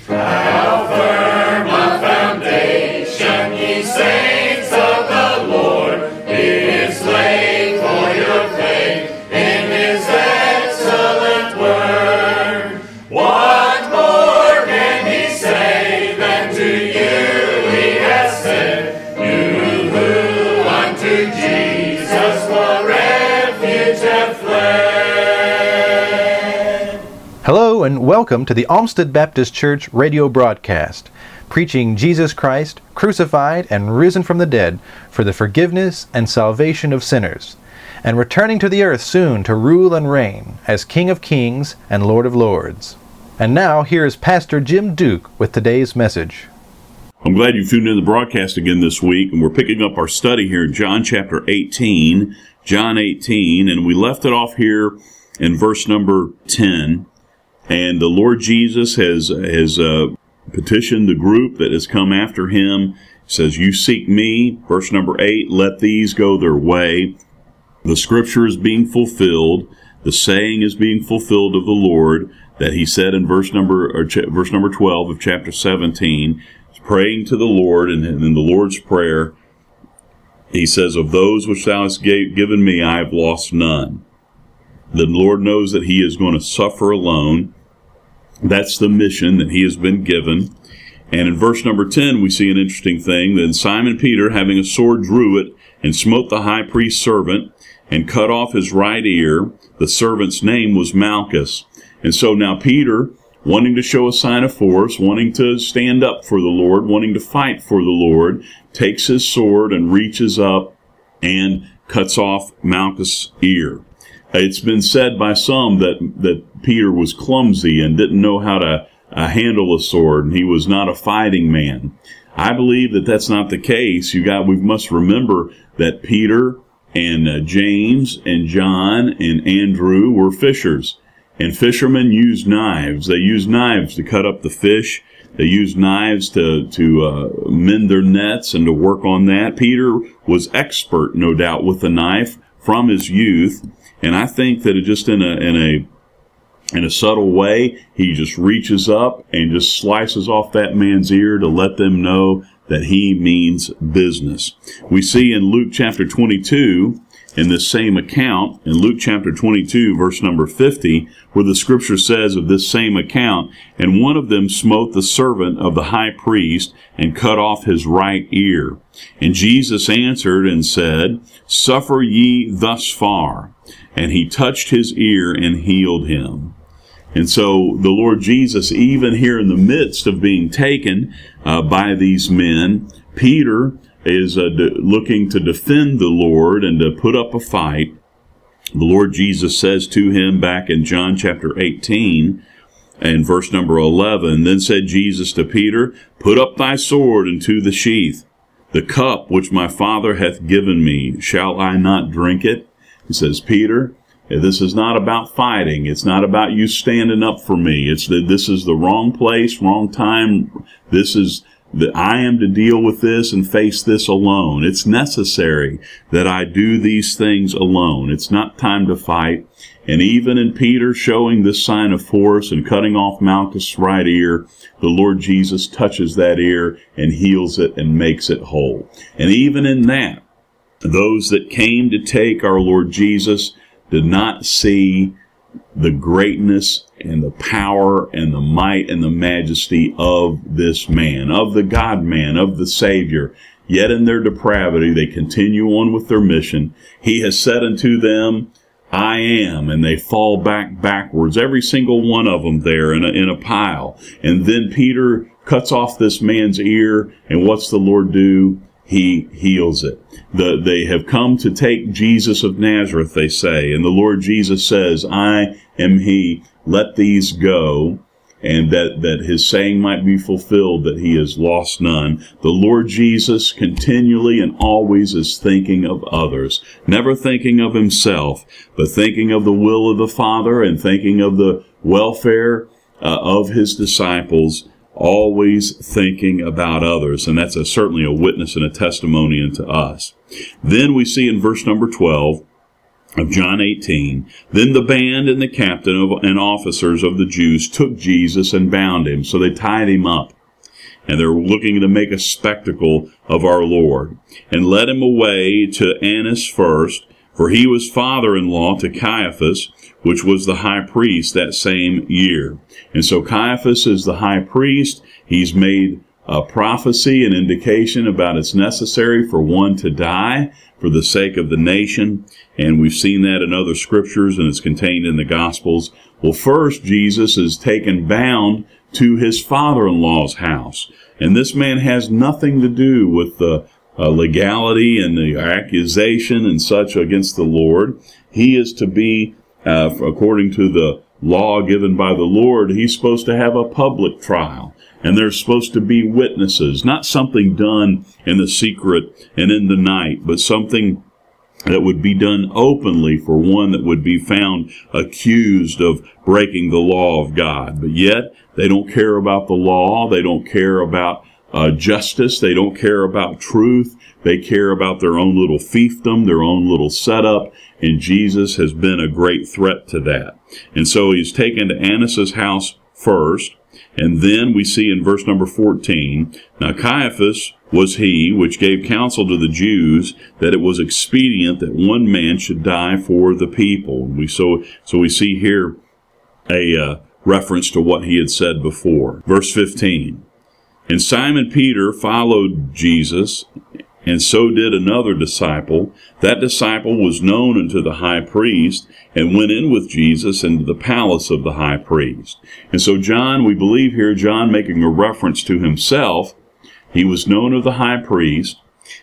How firm a foundation, ye saints of the Lord, is laid for your faith in His excellent word. What more can He say than to you He has said, you who unto Jesus for refuge have fled? Hello and welcome to the Olmsted Baptist Church radio broadcast, preaching Jesus Christ, crucified and risen from the dead for the forgiveness and salvation of sinners, and returning to the earth soon to rule and reign as King of Kings and Lord of Lords. And now here is Pastor Jim Duke with today's message. I'm glad you've tuned in to the broadcast again this week, and we're picking up our study here in John chapter 18, John 18, and we left it off here in verse number 10. And the Lord Jesus has petitioned the group that has come after him. He says, you seek me. Verse number 8, let these go their way. The scripture is being fulfilled. The saying is being fulfilled of the Lord that he said in verse number 12 of chapter 17. He's praying to the Lord, and in the Lord's Prayer, he says, of those which thou hast given me, I have lost none. The Lord knows that he is going to suffer alone. That's the mission that he has been given. And in verse number 10, we see an interesting thing. Then Simon Peter, having a sword, drew it, and smote the high priest's servant, and cut off his right ear. The servant's name was Malchus. And so now Peter, wanting to show a sign of force, wanting to stand up for the Lord, wanting to fight for the Lord, takes his sword and reaches up and cuts off Malchus' ear. It's been said by some that Peter was clumsy and didn't know how to handle a sword, and he was not a fighting man. I believe that that's not the case. We must remember that Peter and James and John and Andrew were fishers, and fishermen used knives. They used knives to cut up the fish. They used knives to mend their nets and to work on that. Peter was expert, no doubt, with the knife from his youth. And I think that just in a subtle way, he just reaches up and just slices off that man's ear to let them know that he means business. We see in Luke chapter 22, in this same account, in Luke chapter 22, verse number 50, where the scripture says of this same account, and one of them smote the servant of the high priest and cut off his right ear. And Jesus answered and said, suffer ye thus far. And he touched his ear and healed him. And so the Lord Jesus, even here in the midst of being taken by these men, Peter is looking to defend the Lord and to put up a fight. The Lord Jesus says to him back in John chapter 18 and verse number 11, then said Jesus to Peter, put up thy sword into the sheath. The cup which my Father hath given me, shall I not drink it? He says, Peter, this is not about fighting. It's not about you standing up for me. This is the wrong place, wrong time. I am to deal with this and face this alone. It's necessary that I do these things alone. It's not time to fight. And even in Peter showing this sign of force and cutting off Malchus' right ear, the Lord Jesus touches that ear and heals it and makes it whole. And even in that, those that came to take our Lord Jesus did not see the greatness and the power and the might and the majesty of this man, of the God-man, of the Savior. Yet in their depravity, they continue on with their mission. He has said unto them, I am, and they fall backwards, every single one of them there in a pile. And then Peter cuts off this man's ear, and what's the Lord do? He heals it. They have come to take Jesus of Nazareth, they say, and the Lord Jesus says, I am he, let these go, and that his saying might be fulfilled, that he has lost none. The Lord Jesus continually and always is thinking of others, never thinking of himself, but thinking of the will of the Father and thinking of the welfare of his disciples, always thinking about others. And that's certainly a witness and a testimony unto us. Then we see in verse number 12, of John 18. Then the band and the captain and officers of the Jews took Jesus and bound him. So they tied him up. And they're looking to make a spectacle of our Lord. And led him away to Annas first, for he was father-in-law to Caiaphas, which was the high priest that same year. And so Caiaphas is the high priest. He's made a prophecy, an indication about it's necessary for one to die for the sake of the nation. And we've seen that in other scriptures, and it's contained in the Gospels. Well, first, Jesus is taken bound to his father-in-law's house. And this man has nothing to do with the legality and the accusation and such against the Lord. He is to be, according to the law given by the Lord, he's supposed to have a public trial. And there's supposed to be witnesses, not something done in the secret and in the night, but something that would be done openly for one that would be found accused of breaking the law of God. But yet, they don't care about the law. They don't care about justice. They don't care about truth. They care about their own little fiefdom, their own little setup. And Jesus has been a great threat to that. And so he's taken to Annas' house first. And then we see in verse number 14, now Caiaphas was he which gave counsel to the Jews that it was expedient that one man should die for the people. So we see here a reference to what he had said before. Verse 15, and Simon Peter followed Jesus, and so did another disciple. That disciple was known unto the high priest, and went in with Jesus into the palace of the high priest. And so John, we believe here, John making a reference to himself, he was known of the high priest,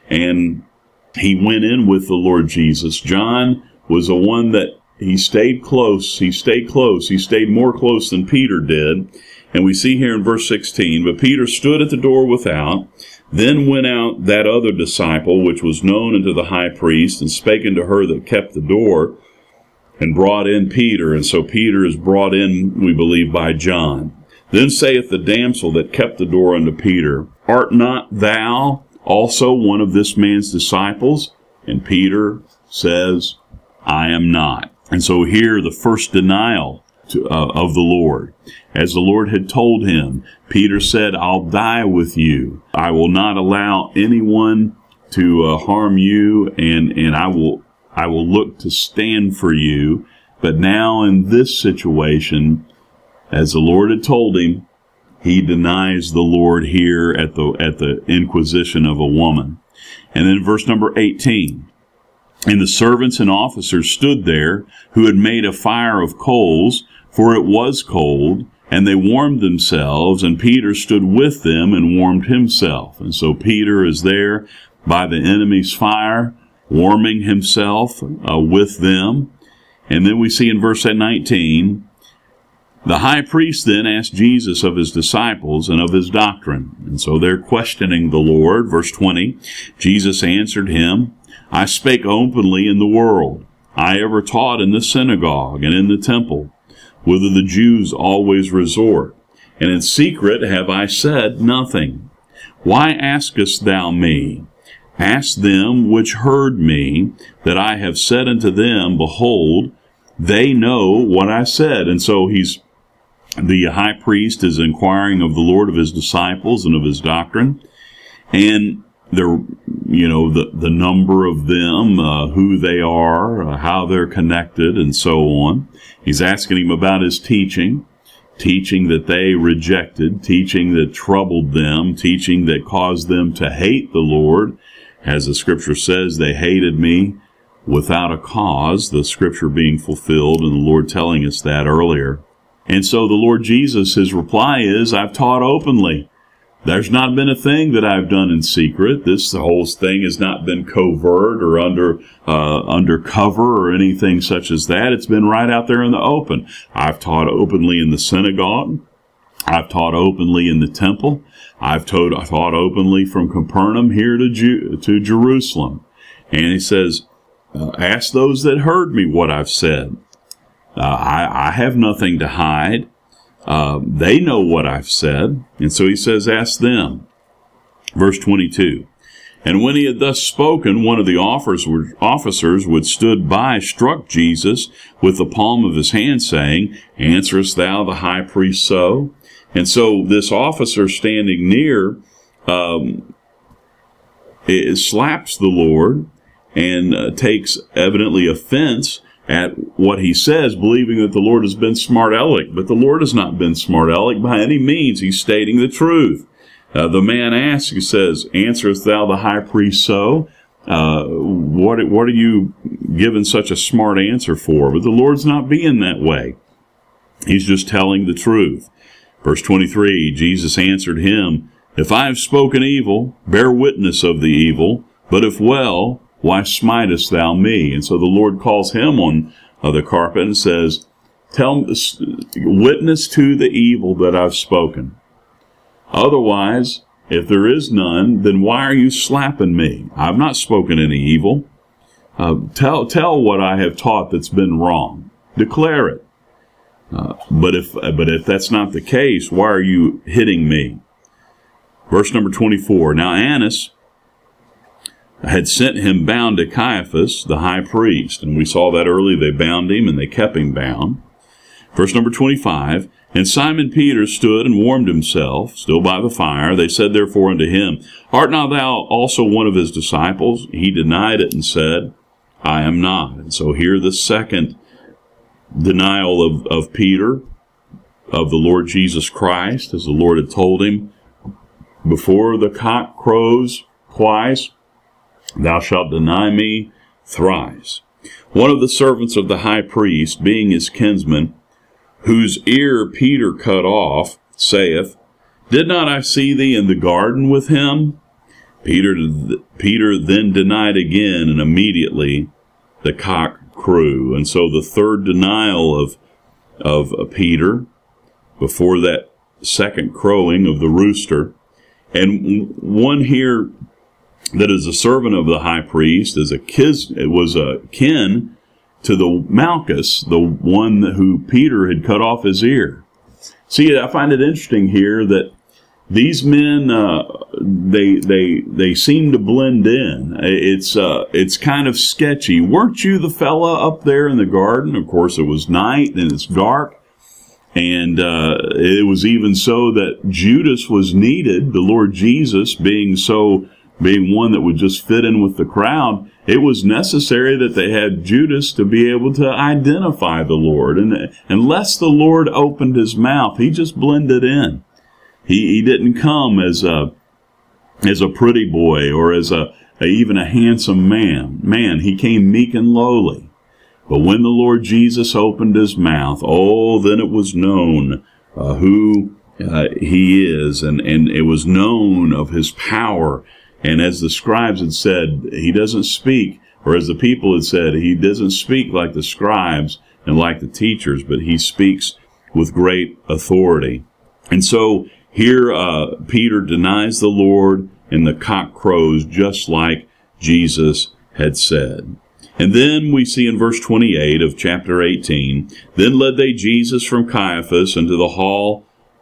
and he went in with the Lord Jesus. John was the one that he stayed close. He stayed close. He stayed more close than Peter did. And we see here in verse 16, but Peter stood at the door without. Then went out that other disciple, which was known unto the high priest, and spake unto her that kept the door, and brought in Peter. And so Peter is brought in, we believe, by John. Then saith the damsel that kept the door unto Peter, art not thou also one of this man's disciples? And Peter says, I am not. And so here the first denial of the Lord. As the Lord had told him, Peter said, I'll die with you. I will not allow anyone to harm you, and I will look to stand for you. But now in this situation, as the Lord had told him, he denies the Lord here at the inquisition of a woman. And then verse number 18, and the servants and officers stood there, who had made a fire of coals, for it was cold, and they warmed themselves, and Peter stood with them and warmed himself. And so Peter is there by the enemy's fire, warming himself with them. And then we see in verse 19, the high priest then asked Jesus of his disciples and of his doctrine. And so they're questioning the Lord. Verse 20, Jesus answered him, I spake openly in the world. I ever taught in the synagogue and in the temple, whither the Jews always resort. And in secret have I said nothing. Why askest thou me? Ask them which heard me, that I have said unto them, behold, they know what I said. And so the high priest is inquiring of the Lord of his disciples and of his doctrine. And the number of them, who they are, how they're connected, and so on. He's asking him about his teaching that they rejected, teaching that troubled them, teaching that caused them to hate the Lord. As the scripture says, they hated me without a cause, the scripture being fulfilled, and the Lord telling us that earlier. And so the Lord Jesus, his reply is, I've taught openly. There's not been a thing that I've done in secret. The whole thing has not been covert or undercover or anything such as that. It's been right out there in the open. I've taught openly in the synagogue. I've taught openly in the temple. I've taught openly from Capernaum here to Jerusalem. And he says, ask those that heard me what I've said. I have nothing to hide. They know what I've said. And so he says, ask them. Verse 22, And when he had thus spoken, one of the officers which stood by struck Jesus with the palm of his hand, saying, Answerest thou the high priest so? And so this officer standing near slaps the Lord and takes evidently offense at what he says, believing that the Lord has been smart-aleck. But the Lord has not been smart-aleck by any means. He's stating the truth. The man asks, he says, Answerest thou the high priest so? What are you giving such a smart answer for? But the Lord's not being that way. He's just telling the truth. Verse 23, Jesus answered him, If I have spoken evil, bear witness of the evil, but if well, why smitest thou me? And so the Lord calls him on the carpet and says, witness to the evil that I've spoken. Otherwise, if there is none, then why are you slapping me? I've not spoken any evil. Tell what I have taught that's been wrong. Declare it. But if that's not the case, why are you hitting me? Verse number 24. Now Annas had sent him bound to Caiaphas, the high priest. And we saw that earlier. They bound him and they kept him bound. Verse number 25. And Simon Peter stood and warmed himself, still by the fire. They said therefore unto him, Art not thou also one of his disciples? He denied it and said, I am not. And so here the second denial of Peter, of the Lord Jesus Christ, as the Lord had told him, before the cock crows twice, thou shalt deny me thrice. One of the servants of the high priest, being his kinsman, whose ear Peter cut off, saith, Did not I see thee in the garden with him? Peter then denied again, and immediately the cock crew. And so the third denial of Peter before that second crowing of the rooster. And one here that is a servant of the high priest was a kin to the Malchus, the one who Peter had cut off his ear. See, I find it interesting here that these men, they seem to blend in. It's kind of sketchy. Weren't you the fella up there in the garden? Of course, it was night and it's dark. And it was even so that Judas was needed, the Lord Jesus being one that would just fit in with the crowd. It was necessary that they had Judas to be able to identify the Lord. And unless the Lord opened his mouth, he just blended in. He didn't come as a pretty boy or as even a handsome man. He came meek and lowly. But when the Lord Jesus opened his mouth, then it was known who he is, and it was known of his power. And as the scribes had said, he doesn't speak, or as the people had said, he doesn't speak like the scribes and like the teachers, but he speaks with great authority. And so here Peter denies the Lord, and the cock crows just like Jesus had said. And then we see in verse 28 of chapter 18, Then led they Jesus from Caiaphas into the hall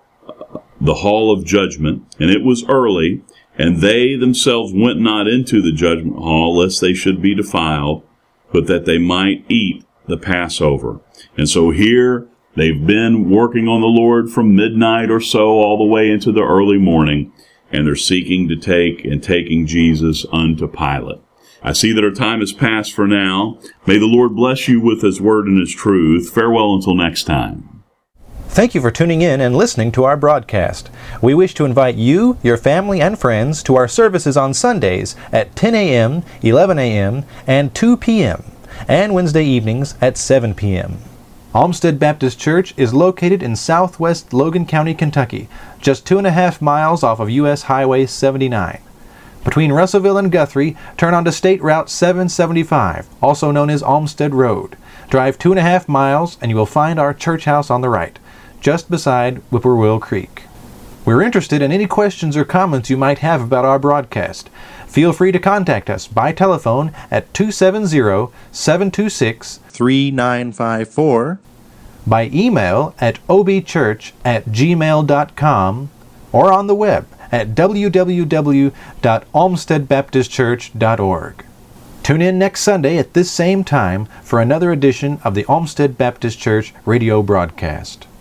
of judgment, and it was early, and they themselves went not into the judgment hall, lest they should be defiled, but that they might eat the Passover. And so here they've been working on the Lord from midnight or so all the way into the early morning, and they're seeking to taking Jesus unto Pilate. I see that our time has passed for now. May the Lord bless you with his word and his truth. Farewell until next time. Thank you for tuning in and listening to our broadcast. We wish to invite you, your family, and friends to our services on Sundays at 10 a.m., 11 a.m., and 2 p.m., and Wednesday evenings at 7 p.m. Olmsted Baptist Church is located in southwest Logan County, Kentucky, just 2.5 miles off of U.S. Highway 79. Between Russellville and Guthrie, turn onto State Route 775, also known as Olmsted Road. Drive 2.5 miles and you will find our church house on the right, just beside Whippoorwill Creek. We're interested in any questions or comments you might have about our broadcast. Feel free to contact us by telephone at 270-726-3954, by email at obchurch@gmail.com, or on the web at www.olmstedbaptistchurch.org. Tune in next Sunday at this same time for another edition of the Olmsted Baptist Church radio broadcast.